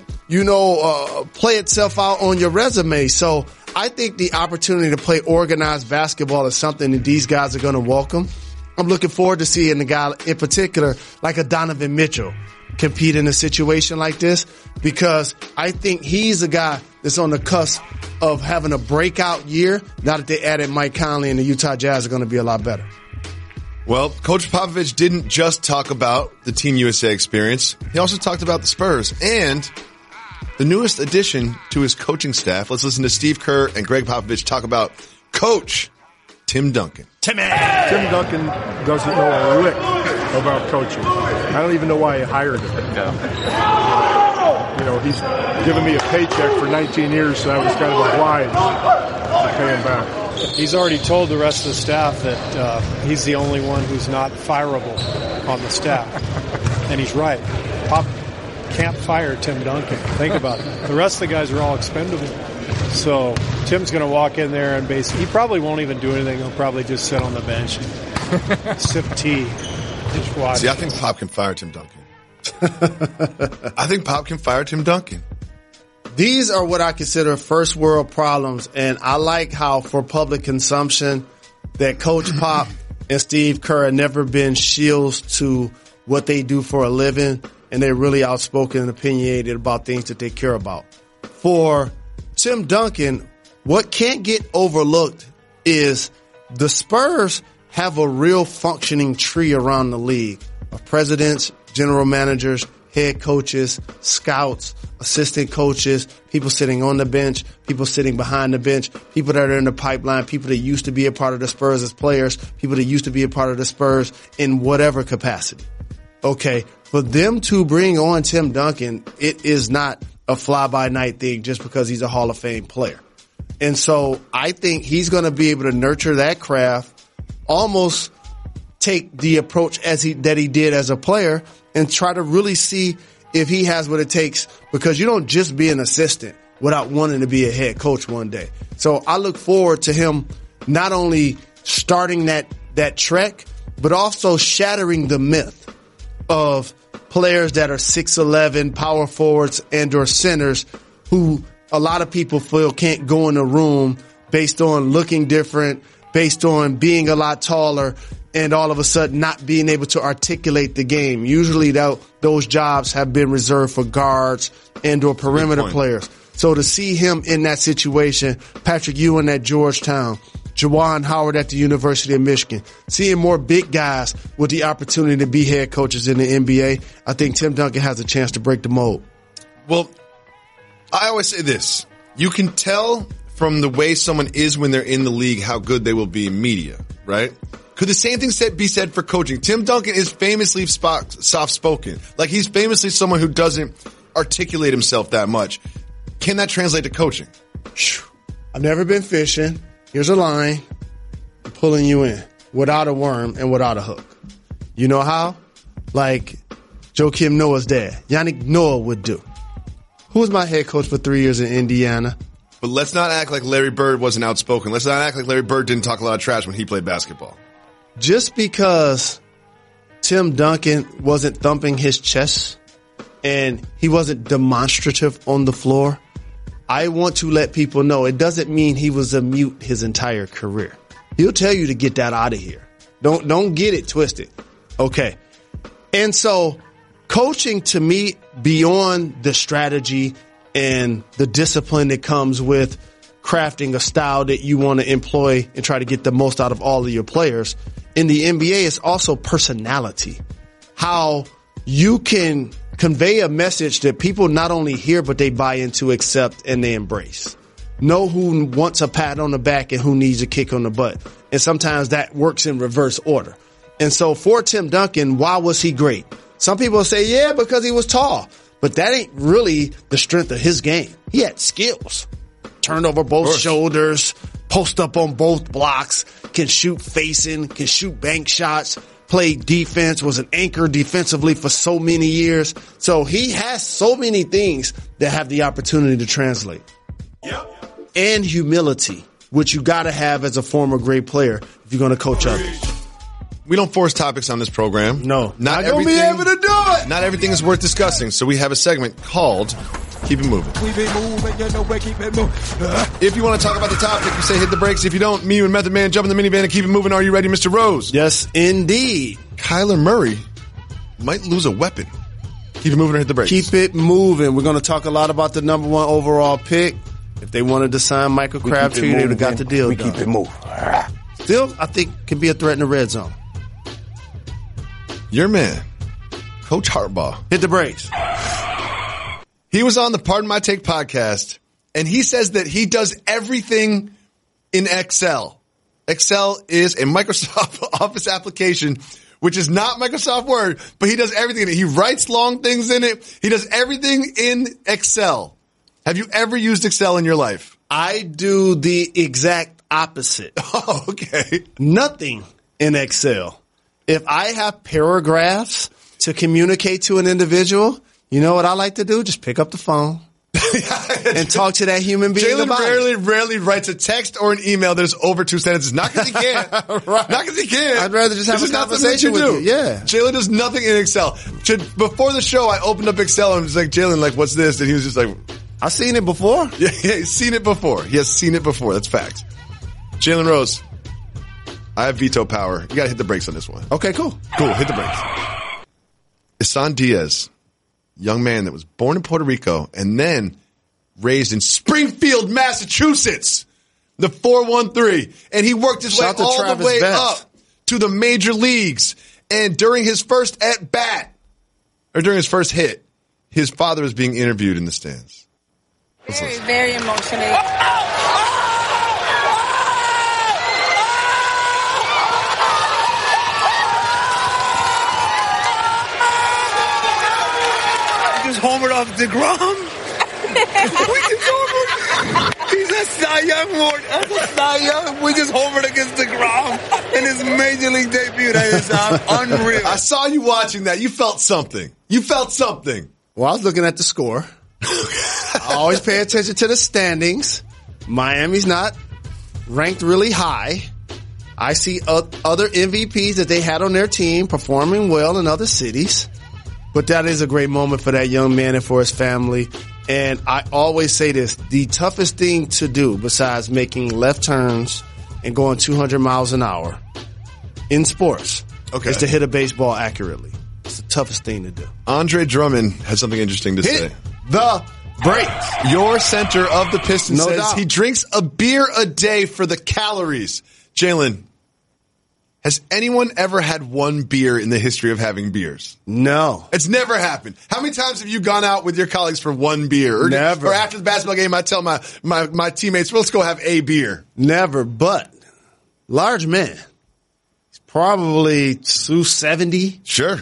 play itself out on your resume? So I think the opportunity to play organized basketball is something that these guys are going to welcome. I'm looking forward to seeing the guy in particular, like a Donovan Mitchell, compete in a situation like this, because I think he's a guy that's on the cusp of having a breakout year. Now that they added Mike Conley, and the Utah Jazz are going to be a lot better. Well, Coach Popovich didn't just talk about the Team USA experience. He also talked about the Spurs and the newest addition to his coaching staff. Let's listen to Steve Kerr and Greg Popovich talk about Coach Tim Duncan. Tim Duncan doesn't know a lick about coaching. I don't even know why he hired him. He's given me a paycheck for 19 years, so I was kind of obliged to pay him back. He's already told the rest of the staff that he's the only one who's not fireable on the staff. And he's right. Pop can't fire Tim Duncan. Think about it. The rest of the guys are all expendable. So Tim's going to walk in there and he probably won't even do anything. He'll probably just sit on the bench and sip tea. Just watch. See, I think Pop can fire Tim Duncan. I think Pop can fire Tim Duncan. These are what I consider first world problems, and I like how for public consumption that Coach Pop and Steve Kerr have never been shields to what they do for a living, and they're really outspoken and opinionated about things that they care about. For Tim Duncan, what can't get overlooked is the Spurs have a real functioning tree around the league of presidents, general managers, head coaches, scouts, assistant coaches, people sitting on the bench, people sitting behind the bench, people that are in the pipeline, people that used to be a part of the Spurs as players, people that used to be a part of the Spurs in whatever capacity. Okay, for them to bring on Tim Duncan, it is not a fly-by-night thing just because he's a Hall of Fame player. And so I think he's going to be able to nurture that craft, almost take the approach that he did as a player and try to really see if he has what it takes, because you don't just be an assistant without wanting to be a head coach one day. So I look forward to him not only starting that trek, but also shattering the myth of players that are 6'11", power forwards and or centers who a lot of people feel can't go in a room based on looking different, based on being a lot taller, and all of a sudden not being able to articulate the game. Usually those jobs have been reserved for guards and or perimeter players. So to see him in that situation, Patrick Ewing at Georgetown, Juwan Howard at the University of Michigan, seeing more big guys with the opportunity to be head coaches in the NBA, I think Tim Duncan has a chance to break the mold. Well, I always say this. You can tell from the way someone is when they're in the league how good they will be in media, right? Could the same thing be said for coaching? Tim Duncan is famously soft-spoken. Like, he's famously someone who doesn't articulate himself that much. Can that translate to coaching? I've never been fishing. Here's a line. I'm pulling you in without a worm and without a hook. You know how? Like Joakim Noah's dad, Yannick Noah, would do. Who was my head coach for 3 years in Indiana? But let's not act like Larry Bird wasn't outspoken. Let's not act like Larry Bird didn't talk a lot of trash when he played basketball. Just because Tim Duncan wasn't thumping his chest and he wasn't demonstrative on the floor, I want to let people know it doesn't mean he was a mute his entire career. He'll tell you to get that out of here. Don't get it twisted. Okay. And so coaching, to me, beyond the strategy and the discipline that comes with crafting a style that you want to employ and try to get the most out of all of your players, in the NBA, it's also personality. How you can convey a message that people not only hear, but they buy into, accept, and they embrace. Know who wants a pat on the back and who needs a kick on the butt. And sometimes that works in reverse order. And so for Tim Duncan, why was he great? Some people say, yeah, because he was tall. But that ain't really the strength of his game. He had skills. Turned over both shoulders, post up on both blocks, can shoot facing, can shoot bank shots, played defense, was an anchor defensively for so many years. So he has so many things that have the opportunity to translate. Yep. And humility, which you got to have as a former great player if you're going to coach others. We don't force topics on this program. No. Not gonna be able to do it. Not everything is worth discussing. So we have a segment called Keep It Moving. Keep it moving, you know we keep it moving. If you want to talk about the topic, you say hit the brakes. If you don't, me and Method Man jump in the minivan and keep it moving. Are you ready, Mr. Rose? Yes, indeed. Kyler Murray might lose a weapon. Keep it moving or hit the brakes. Keep it moving. We're going to talk a lot about the number one overall pick. If they wanted to sign Michael Crabtree, they would have got the deal done. Keep it moving. Still, I think could be a threat in the red zone. Your man, Coach Harbaugh. Hit the brakes. He was on the Pardon My Take podcast, and he says that he does everything in Excel. Excel is a Microsoft Office application, which is not Microsoft Word, but he does everything in it. He writes long things in it. He does everything in Excel. Have you ever used Excel in your life? I do the exact opposite. Oh, okay. Nothing in Excel. If I have paragraphs to communicate to an individual, you know what I like to do? Just pick up the phone and talk to that human being Jalen about it. rarely writes a text or an email that is over 2 sentences. Not because he can't. Right. Not because he can't. I'd rather just have a conversation with you. Yeah. Jalen does nothing in Excel. Before the show, I opened up Excel and was like, Jalen, like, what's this? And he was just like, I've seen it before. Yeah, he's seen it before. He has seen it before. That's facts. Jalen Rose, I have veto power. You got to hit the brakes on this one. Okay, cool. Cool, hit the brakes. Isan Diaz, young man that was born in Puerto Rico and then raised in Springfield, Massachusetts, the 413. And he worked his way all the way up to the major leagues. And during his first at-bat, or during his first hit, his father was being interviewed in the stands. Very, very emotional. Just homered off DeGrom. We just homered. He's a Cy Young award. That's a Cy Young. We just homered against DeGrom in his major league debut. That is unreal. I saw you watching that. You felt something. You felt something. Well, I was looking at the score. I always pay attention to the standings. Miami's not ranked really high. I see other MVPs that they had on their team performing well in other cities. But that is a great moment for that young man and for his family. And I always say this, the toughest thing to do besides making left turns and going 200 miles an hour in sports is to hit a baseball accurately. It's the toughest thing to do. Andre Drummond has something interesting to say. The brakes. Your center of the Pistons says doubt. he drinks a beer a day for the calories. Jalen, has anyone ever had one beer in the history of having beers? No. It's never happened. How many times have you gone out with your colleagues for one beer? Never. Or after the basketball game, I tell my teammates, well, let's go have a beer. Never, but large man. He's probably 270. Sure.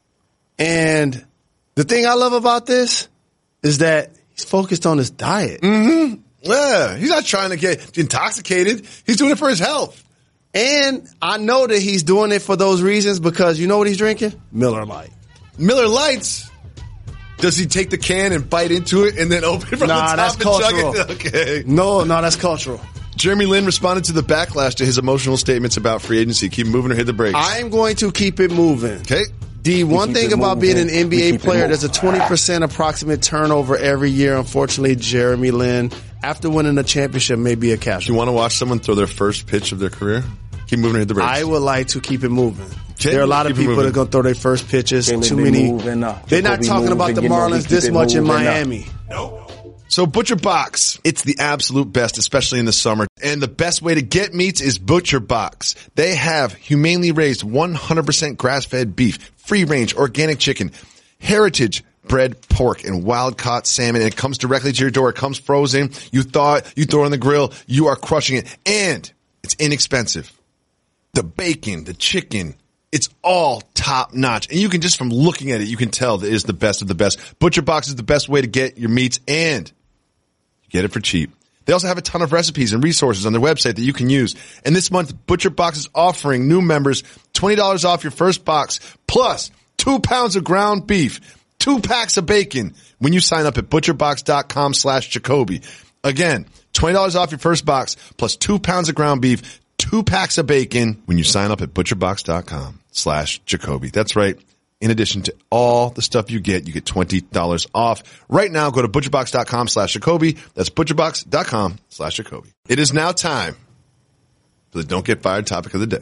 And the thing I love about this is that he's focused on his diet. Mm-hmm. Yeah, he's not trying to get intoxicated. He's doing it for his health. And I know that he's doing it for those reasons because you know what he's drinking? Miller Lite. Miller Lights? Does he take the can and bite into it and then open it from the top that's and cultural. chug it? Okay. No, that's cultural. Jeremy Lin responded to the backlash to his emotional statements about free agency. Keep moving or hit the brakes. I am going to keep it moving. Okay. The one thing about being an NBA player, there's a 20% approximate turnover every year. Unfortunately, Jeremy Lin, after winning a championship, may be a casualty. You want to watch someone throw their first pitch of their career? Keep moving or hit the brakes. I would like to keep it moving. Okay. There are a lot of people that are going to throw their first pitches. Too many. They're not talking about the Marlins this much in Miami. So Butcher Box, it's the absolute best, especially in the summer. And the best way to get meats is Butcher Box. They have humanely raised 100% grass-fed beef, free-range organic chicken, heritage bred pork, and wild-caught salmon. And it comes directly to your door. It comes frozen. You thaw it, you throw it on the grill. You are crushing it. And it's inexpensive. The bacon, the chicken, it's all top notch. And you can just from looking at it, you can tell that it is the best of the best. Butcher Box is the best way to get your meats and you get it for cheap. They also have a ton of recipes and resources on their website that you can use. And this month, Butcher Box is offering new members $20 off your first box plus 2 pounds of ground beef, 2 packs of bacon when you sign up at butcherbox.com/Jacoby. Again, $20 off your first box plus 2 pounds of ground beef, 2 packs of bacon when you sign up at butcherbox.com/Jacoby. That's right. In addition to all the stuff you get $20 off. Right now, go to butcherbox.com/Jacoby. That's butcherbox.com/Jacoby. It is now time for the Don't Get Fired topic of the day.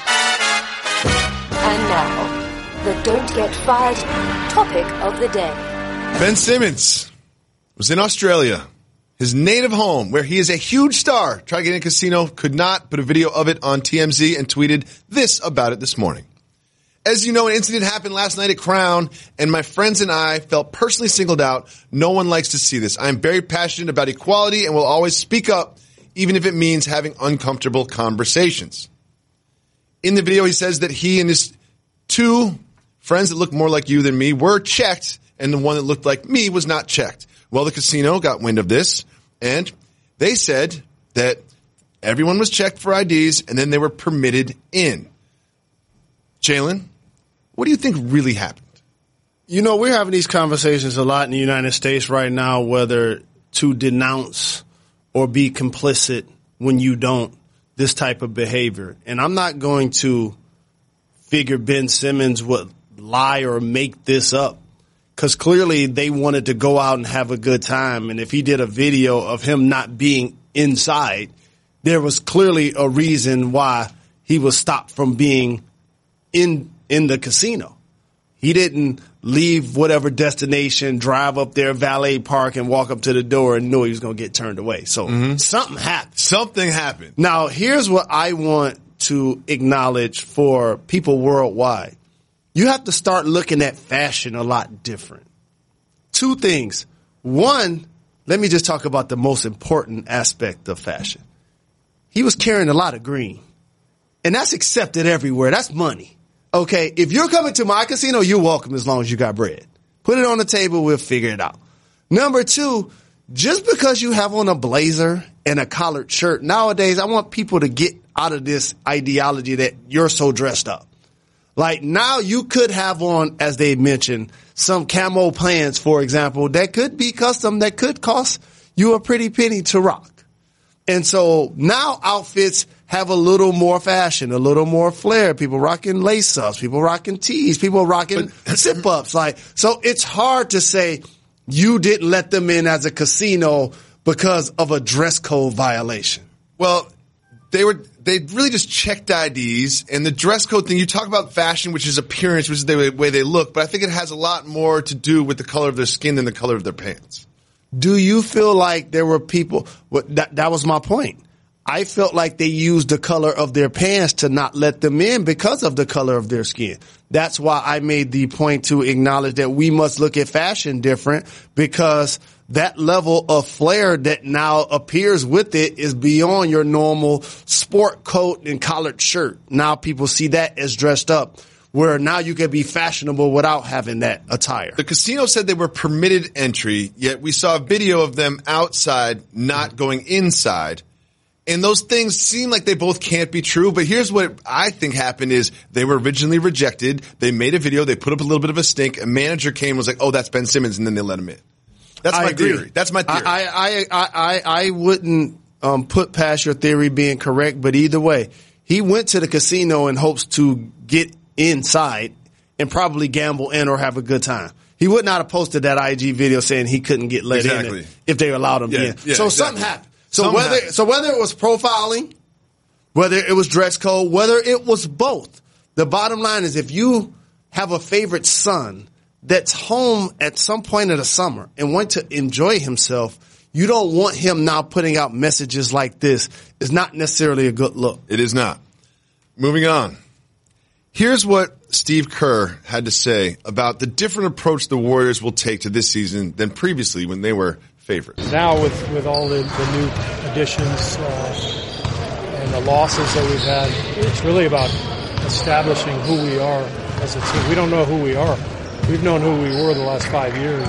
And now, the Don't Get Fired topic of the day. Ben Simmons was in Australia, his native home, where he is a huge star. Tried to get in a casino, could not, put a video of it on TMZ and tweeted this about it this morning. As you know, an incident happened last night at Crown, and my friends and I felt personally singled out. No one likes to see this. I'm very passionate about equality and will always speak up, even if it means having uncomfortable conversations. In the video, he says that he and his 2 friends that look more like you than me were checked, and the one that looked like me was not checked. Well, the casino got wind of this, and they said that everyone was checked for IDs, and then they were permitted in. Jalen, what do you think really happened? You know, we're having these conversations a lot in the United States right now, whether to denounce or be complicit when you don't, this type of behavior. And I'm not going to figure Ben Simmons would lie or make this up. because clearly they wanted to go out and have a good time. And if he did a video of him not being inside, there was clearly a reason why he was stopped from being in the casino. He didn't leave whatever destination, drive up there, valet park, and walk up to the door and knew he was going to get turned away. So something happened. Something happened. Now, here's what I want to acknowledge for people worldwide. You have to start looking at fashion a lot different. Two things. One, let me just talk about the most important aspect of fashion. He was carrying a lot of green, and that's accepted everywhere. That's money. Okay, if you're coming to my casino, you're welcome as long as you got bread. Put it on the table, we'll figure it out. Number two, just because you have on a blazer and a collared shirt, nowadays I want people to get out of this ideology that you're so dressed up. Like now you could have on, as they mentioned, some camo pants, for example, that could be custom, that could cost you a pretty penny to rock. And so now outfits have a little more fashion, a little more flair. People rocking lace-ups, people rocking tees, people rocking zip-ups. Like, so it's hard to say you didn't let them in as a casino because of a dress code violation. Well, they really just checked IDs, and the dress code thing, you talk about fashion, which is appearance, which is the way they look, but I think it has a lot more to do with the color of their skin than the color of their pants. Do you feel like there were people, that was my point. I felt like they used the color of their pants to not let them in because of the color of their skin. That's why I made the point to acknowledge that we must look at fashion different, because that level of flair that now appears with it is beyond your normal sport coat and collared shirt. Now people see that as dressed up, where now you can be fashionable without having that attire. The casino said they were permitted entry, yet we saw a video of them outside, not going inside. And those things seem like they both can't be true, but here's what I think happened is they were originally rejected. They made a video. They put up a little bit of a stink. A manager came and was like, oh, that's Ben Simmons, and then they let him in. That's my theory. That's my theory. I wouldn't put past your theory being correct, but either way, he went to the casino in hopes to get inside and probably gamble in or have a good time. He would not have posted that IG video saying he couldn't get let in if they allowed him in. So something happened. So whether it was profiling, whether it was dress code, whether it was both, the bottom line is if you have a favorite son that's home at some point of the summer and want to enjoy himself, you don't want him now putting out messages like this. It's not necessarily a good look. It is not. Moving on. Here's what Steve Kerr had to say about the different approach the Warriors will take to this season than previously when they were favorites. Now with all the new additions and the losses that we've had, it's really about establishing who we are as a team. We don't know who we are. We've known who we were the last 5 years.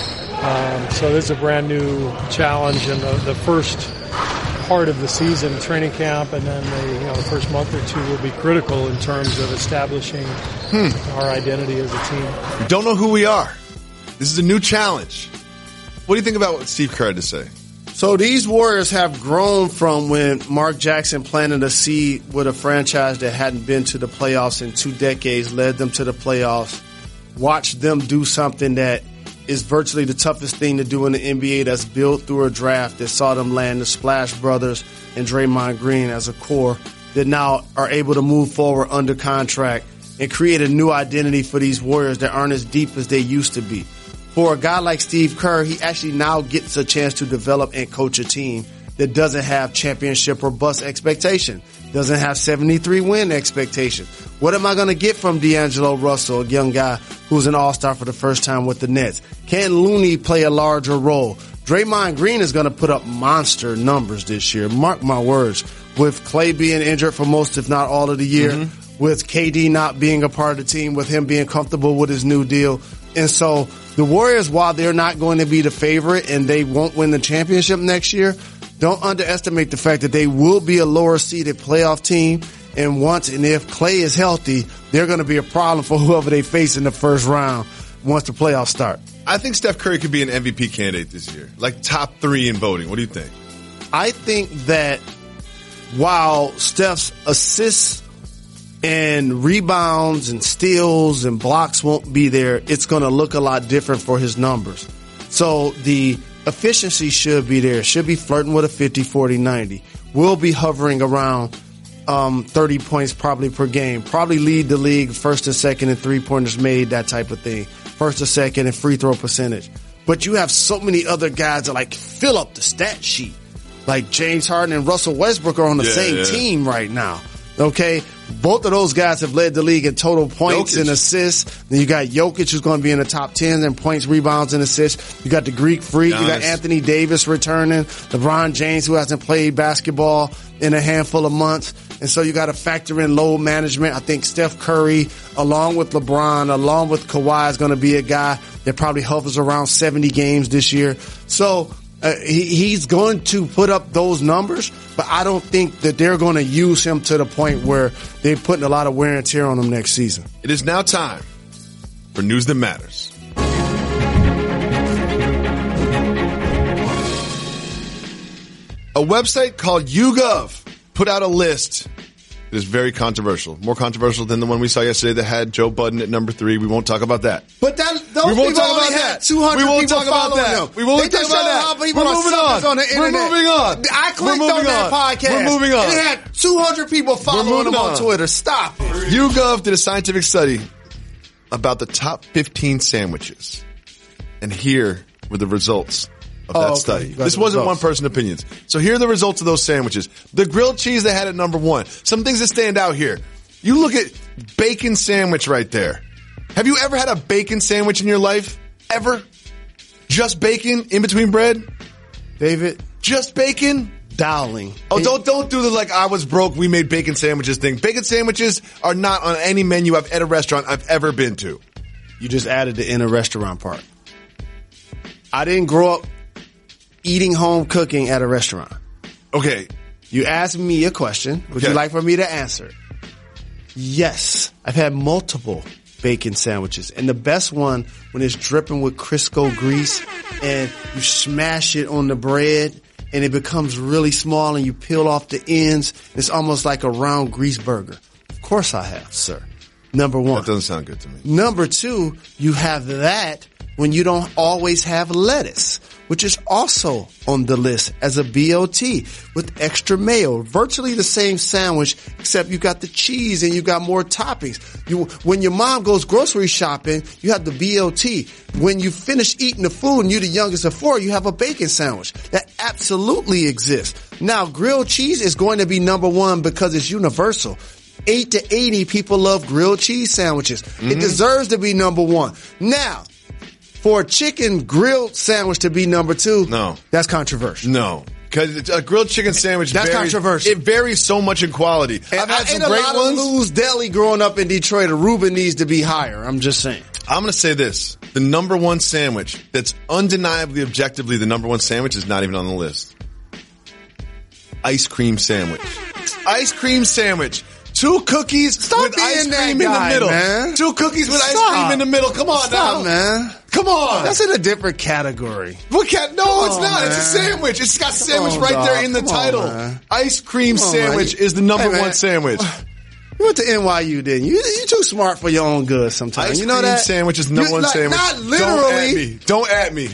So this is a brand new challenge, and the first part of the season, training camp, and then the first month or two will be critical in terms of establishing our identity as a team. We don't know who we are. This is a new challenge. What do you think about what Steve Kerr had to say? So these Warriors have grown from when Mark Jackson planted a seed with a franchise that hadn't been to the playoffs in 2 decades, led them to the playoffs, watched them do something that is virtually the toughest thing to do in the NBA, that's built through a draft that saw them land the Splash Brothers and Draymond Green as a core, that now are able to move forward under contract and create a new identity for these Warriors that aren't as deep as they used to be. For a guy like Steve Kerr, he actually now gets a chance to develop and coach a team that doesn't have championship or bust expectation, doesn't have 73-win expectation. What am I going to get from D'Angelo Russell, a young guy who's an all-star for the first time with the Nets? Can Looney play a larger role? Draymond Green is going to put up monster numbers this year. Mark my words. With Klay being injured for most, if not all of the year, with KD not being a part of the team, with him being comfortable with his new deal. And so the Warriors, while they're not going to be the favorite and they won't win the championship next year, don't underestimate the fact that they will be a lower-seeded playoff team. And once and if Klay is healthy, they're going to be a problem for whoever they face in the first round once the playoffs start. I think Steph Curry could be an MVP candidate this year, like top 3 in voting. What do you think? I think that while Steph's assists and rebounds and steals and blocks won't be there, it's going to look a lot different for his numbers. So the efficiency should be there. Should be flirting with a 50, 40, 90. Will be hovering around 30 points probably per game. Probably lead the league first and second in three-pointers made, that type of thing. First or second in free throw percentage. But you have so many other guys that like fill up the stat sheet. Like James Harden and Russell Westbrook are on the same team right now. Okay? Both of those guys have led the league in total points and assists. Then you got Jokic, who's going to be in the top 10 in points, rebounds, and assists. You got the Greek Freak. You got Anthony Davis returning. LeBron James, who hasn't played basketball in a handful of months. And so you got to factor in load management. I think Steph Curry, along with LeBron, along with Kawhi, is going to be a guy that probably hovers around 70 games this year. So he's going to put up those numbers, but I don't think that they're going to use him to the point where they're putting a lot of wear and tear on him next season. It is now time for News That Matters. A website called YouGov put out a list that is very controversial. More controversial than the one we saw yesterday that had Joe Budden at number 3. We won't talk about that. But those we won't people talk only about had that. 200 we won't people talk about following that. them. We won't They talk just about show that. how people We're are moving suckers on. on the internet. We're moving on. I clicked We're on moving that on. podcast. We're moving on. And it had 200 people following them on Twitter. Stop it. YouGov did a scientific study about the top 15 sandwiches. And here were the results of that study. This wasn't one person opinions. So here are the results of those sandwiches. The grilled cheese they had at number 1. Some things that stand out here. You look at bacon sandwich right there. Have you ever had a bacon sandwich in your life? Ever? Just bacon in between bread? David? Just bacon? Dowling. Oh, don't do the like I was broke, we made bacon sandwiches thing. Bacon sandwiches are not on any menu at a restaurant I've ever been to. You just added the in a restaurant part. I didn't grow up eating home cooking at a restaurant. Okay. You asked me a question. Would you like for me to answer it? Yes. I've had multiple bacon sandwiches. And the best one when it's dripping with Crisco grease and you smash it on the bread and it becomes really small and you peel off the ends. It's almost like a round grease burger. Of course I have, sir. Number 1. That doesn't sound good to me. Number 2, you have that when you don't always have lettuce, which is also on the list as a BOT with extra mayo. Virtually the same sandwich, except you got the cheese and you got more toppings. When your mom goes grocery shopping, you have the BOT. When you finish eating the food and you're the youngest of 4, you have a bacon sandwich. That absolutely exists. Now, grilled cheese is going to be number 1 because it's universal. 8 to 80 people love grilled cheese sandwiches. Mm-hmm. It deserves to be number 1. Now, for a chicken grilled sandwich to be number 2, no, that's controversial. No, because a grilled chicken sandwich that's controversial. It varies so much in quality. And I've had some a great lot ones. Of Lou's Deli growing up in Detroit. A Reuben needs to be higher. I'm just saying. I'm going to say this: the number 1 sandwich that's undeniably, objectively, the number 1 sandwich is not even on the list. Ice cream sandwich. Ice cream sandwich. 2 cookies with ice cream in the middle. Man. 2 cookies with ice cream in the middle. Come on now, man. Come on. That's in a different category. What cat? No, it's not. Man. It's a sandwich. It's got sandwich right there in the title. Ice cream sandwich is the number 1 sandwich. You went to NYU, didn't you? You're too smart for your own good sometimes. Ice you know cream that? sandwich is the number 1 sandwich. Not literally. Don't at me.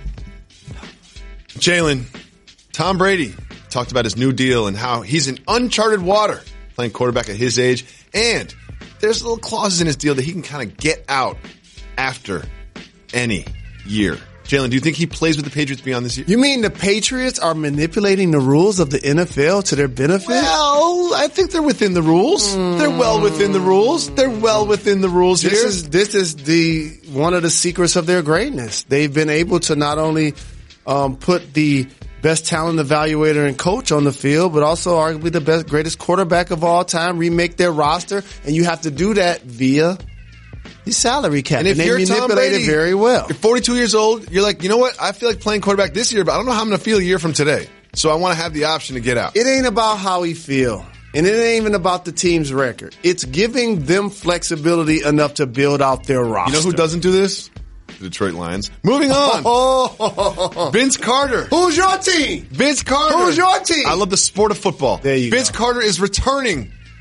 Jalen, Tom Brady talked about his new deal and how he's in uncharted water playing quarterback at his age. And there's little clauses in his deal that he can kind of get out after any year. Jalen, do you think he plays with the Patriots beyond this year? You mean the Patriots are manipulating the rules of the NFL to their benefit? Well, I think they're within the rules. They're well within the rules. They're well within the rules here. This is the one of the secrets of their greatness. They've been able to not only put the best talent evaluator and coach on the field, but also arguably the greatest quarterback of all time, remake their roster, and you have to do that via the salary cap. And if they you're manipulate Tom Brady, it very well. You're 42 years old, you're like, you know what? I feel like playing quarterback this year, but I don't know how I'm going to feel a year from today. So I want to have the option to get out. It ain't about how he feel. And it ain't even about the team's record. It's giving them flexibility enough to build out their roster. You know who doesn't do this? The Detroit Lions. Moving on. Vince Carter. Who's your team? Vince Carter. Who's your team? I love the sport of football. There you Vince go. Carter is returning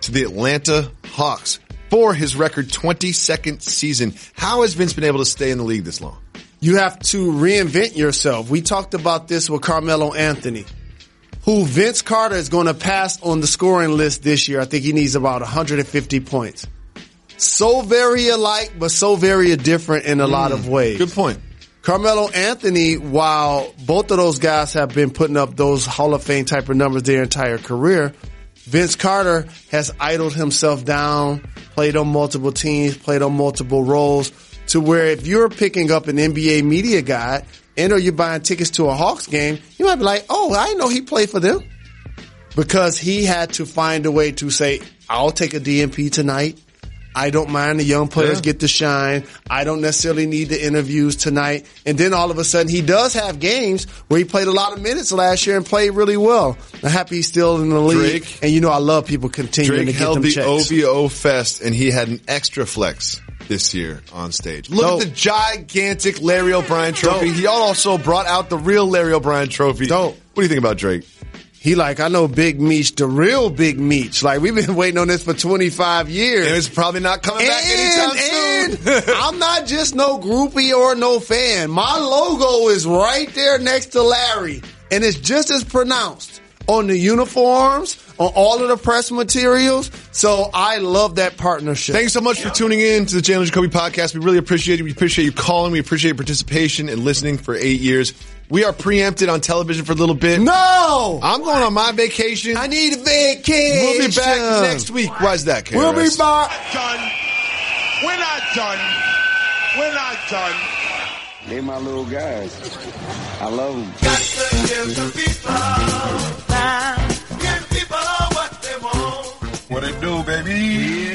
to the Atlanta Hawks for his record 22nd season. How has Vince been able to stay in the league this long? You have to reinvent yourself. We talked about this with Carmelo Anthony, who Vince Carter is going to pass on the scoring list this year. I think he needs about 150 points. So very alike, but so very different in a lot of ways. Good point. Carmelo Anthony, while both of those guys have been putting up those Hall of Fame type of numbers their entire career, Vince Carter has idled himself down, played on multiple teams, played on multiple roles, to where if you're picking up an NBA media guide and or you're buying tickets to a Hawks game, you might be like, oh, I didn't know he played for them. Because he had to find a way to say, I'll take a DNP tonight. I don't mind the young players get to shine. I don't necessarily need the interviews tonight. And then all of a sudden he does have games where he played a lot of minutes last year and played really well. I'm happy he's still in the league. Drake, and you know I love people continuing to get them checks. Drake held the OVO Fest and he had an extra flex this year on stage. Look at the gigantic Larry O'Brien trophy. He also brought out the real Larry O'Brien trophy. What do you think about Drake? He like, I know Big Meech, the real Big Meech. Like, we've been waiting on this for 25 years. And it's probably not coming back anytime soon. I'm not just no groupie or no fan. My logo is right there next to Larry. And it's just as pronounced on the uniforms, on all of the press materials. So I love that partnership. Thanks so much for tuning in to the Jalen Jacoby podcast. We really appreciate it. We appreciate you calling. We appreciate your participation and listening for 8 years. We are preempted on television for a little bit. No! I'm going on my vacation. I need a vacation. We'll be back next week. Why is that, KRS? We'll be back. We're not done. We're not done. They my little guys. I love them. Got to give the people time. Give people what they want. What it do, baby?